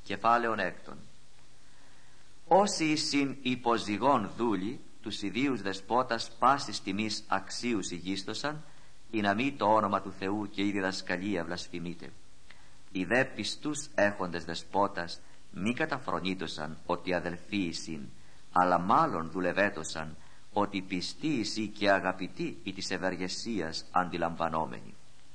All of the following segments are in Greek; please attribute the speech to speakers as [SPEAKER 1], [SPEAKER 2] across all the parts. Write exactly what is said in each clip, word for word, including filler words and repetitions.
[SPEAKER 1] Κεφάλαιον έκτον. Όσοι συν υποζυγών δούλοι, τους ιδίους δεσπότας πάσης τιμής αξίους ηγίστοσαν, ή να μη το όνομα του Θεού και η διδασκαλία βλασφημείται. Οι δε πιστούς έχοντες δεσπότας μη καταφρονήτωσαν ότι αδελφοί εισιν, αλλά μάλλον δουλευέτωσαν ότι πιστοί εισι και αγαπητοί ή της ευεργεσίας αντιλαμβανόμενοι.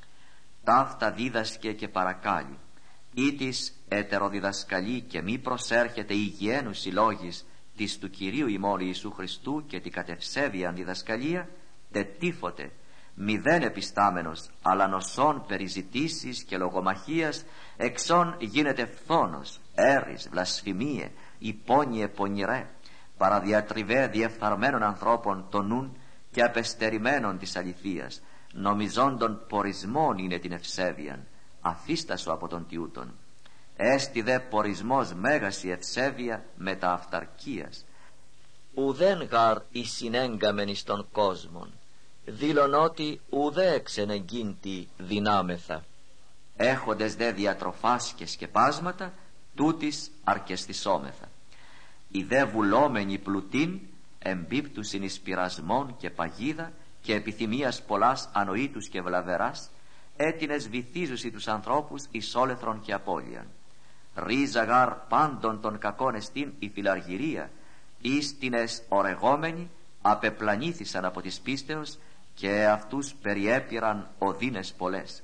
[SPEAKER 1] Ταύτα δίδασκε και παρακάλει, ή της ετεροδιδασκαλεί και μη προσέρχεται υγιένους συλλόγης της του Κυρίου ημών Ιησού Χριστού και την κατευσέβιαν διδασκαλία, τε τίφωτε μηδέν επιστάμενος, αλλά νοσών περιζητήσεις και λογομαχίας, εξών γίνεται φθόνος, έρης, βλασφημίε, υπόνιε πονηρέ, παραδιατριβέ διεφθαρμένων ανθρώπων των νουν και απεστερημένων της αληθείας, νομιζόντων πορισμών είναι την ευσέβιαν, αφίστασο από τον τιούτον. Έστι δε πορισμός μέγας η ευσέβεια μετα αυταρκίας. Ουδέν γαρ η συνέγκαμεν εις τον κόσμον, δήλων ότι ουδέ εξενεγκίντη δυνάμεθα. Έχοντες δε διατροφάς και σκεπάσματα, τούτης αρκεστισόμεθα. Οι δε βουλόμενοι πλουτίν εμπίπτουσιν εις πειρασμών και παγίδα και επιθυμίας πολλάς ανοήτους και βλαβεράς, έτινες βυθίζουσι τους ανθρώπους εις όλεθρον και απώλειαν. Ρίζα γαρ πάντων των κακών εστίν η φιλαργυρία, ίστινες ορεγόμενοι απεπλανήθησαν από της πίστεως και αυτούς περιέπειραν οδύνες πολλές.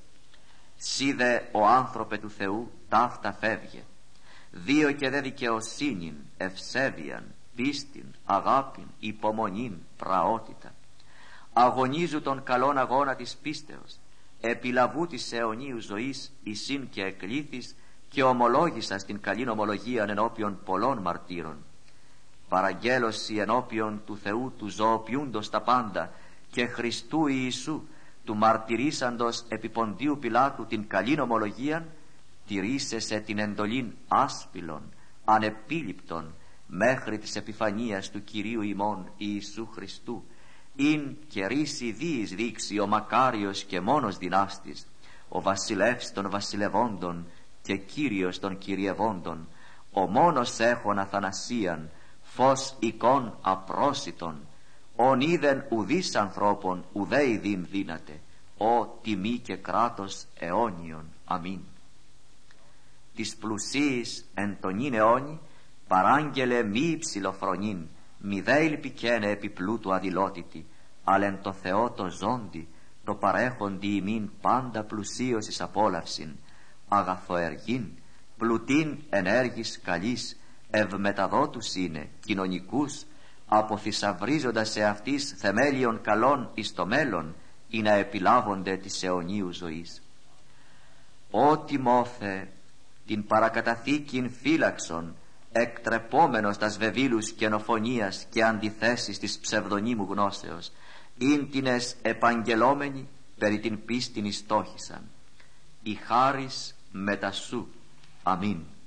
[SPEAKER 1] Σύ δε ο άνθρωπε του Θεού ταύτα φεύγε, δύο και δε δικαιοσύνην, ευσέβιαν, πίστην, αγάπην, υπομονήν, πραότητα. Αγωνίζου τον καλόν αγώνα της πίστεως, επιλαβού της αιωνίου ζωής εισήν και εκλήθης, και ομολόγησα στην καλήν ομολογίαν ενώπιον πολλών μαρτύρων. Παραγγέλωση ενώπιον του Θεού του ζωοποιούντος τα πάντα και Χριστού Ιησού του μαρτυρήσαντος επί Ποντίου Πιλάτου την καλήν ομολογίαν, τηρήσεσαι την εντολήν άσπυλων, ανεπίληπτων, μέχρι της επιφανίας του Κυρίου ημών Ιησού Χριστού, ειν και ρίση δίης δείξει ο μακάριος και μόνος δυνάστης, ο βασιλεύς των βασιλευόντων και Κύριος των κυριευόντων, ο μόνος έχων αθανασίαν, φως εικόν απρόσιτον, ον είδεν ουδείς ανθρώπων ουδέ ειδήν δύναται, ο τιμή και κράτος αιώνιον. Αμήν. Της πλουσίης εν τον ίν αιώνι παράγγελε μη υψηλοφρονήν, μη δε ηλπικένε επί πλούτου αδειλότητη, αλλά εν το Θεό το ζώντι, το παρέχοντι ημίν πάντα πλουσίως εις απόλαυσιν, αγαθοεργήν, πλουτήν ενέργης καλής, ευμεταδότους είναι, κοινωνικούς, αποθυσαυρίζοντας σε αυτής θεμέλιων καλών εις το μέλλον, ή να επιλάβονται της αιωνίου ζωής. Ω Τιμόθε, την παρακαταθήκην φύλαξον, εκτρεπόμενος τας βεβήλους καινοφωνίας και αντιθέσεις της ψευδονίμου γνώσεως, ίντινες επαγγελόμενοι περί την πίστην ιστόχησαν. Η χάρις μετασού. Αμήν.